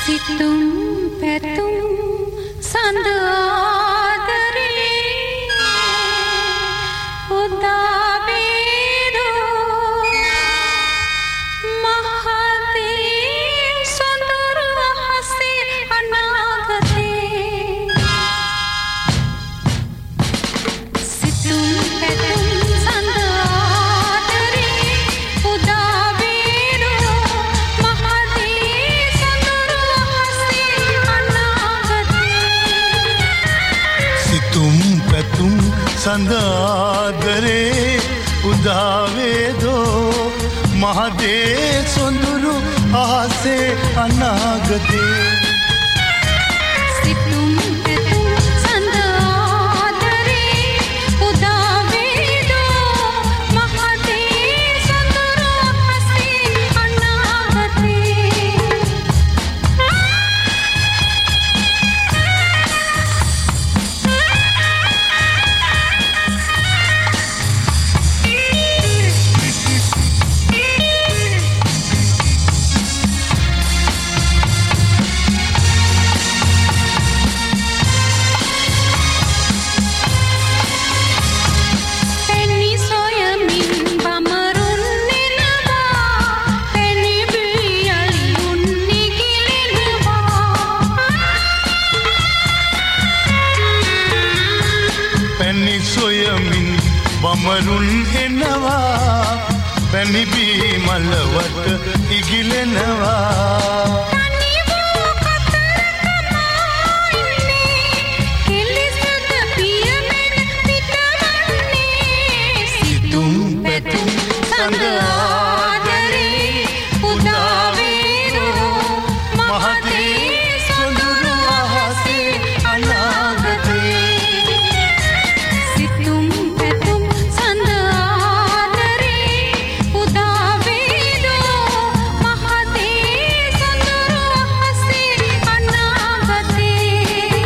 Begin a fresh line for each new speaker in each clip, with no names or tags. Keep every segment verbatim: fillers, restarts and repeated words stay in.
සිතුම් පැතුම් සඳ ආදරේ උදා වේදෝ මහතේ සොඳුරු අහසේ අනාගතේ සිතුම් පැතුම් සඳ ආදරේ උදා වේදෝ මහතේ සොඳුරු අහසේ අනාගතේ
සිතුම් පැතුම් සඳ ආදරේ උදා වේදෝ මහදේ සොඳුරු අහසේ අනාගතේ
සිතුම් පැතුම් සඳ ආදරේ උදා වේදෝ මහදේ සොඳුරු අහසේ අනාගතේ පැණි සොයමින් බමරුන් එනවා පැණි බියලියුන් නිගිලෙනවා
පැණි සොයමින් බමරුන් එනවා පැණි බී මලවට ඉගිලෙනවා
තනි වූ කතරකමා ඉන්නේ කෙලිසද පියමෙන් පිටවන්නේ සිතුම් පැතුම් සඳ ආදරේ උදා වේදෝ මහතේ සොඳුරු අහසේ අනාගතේ සිතුම් පැතුම් සඳ ආදරේ උදා වේදෝ මහතේ සොඳුරු අහසේ අනාගතේ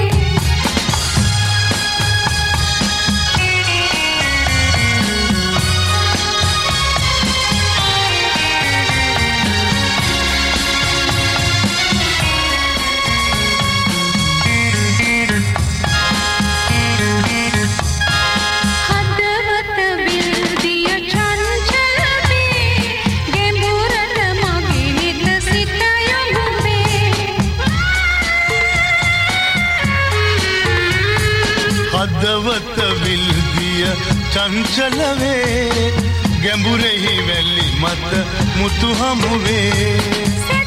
හදවත විල්දිය චංචලවේ ගැඹුරට මගේ හිත සිත යොමුවේ
හදවත විල්දිය චංචලවේ ගැඹුරෙහි වැලි මත මුතු හමුවේ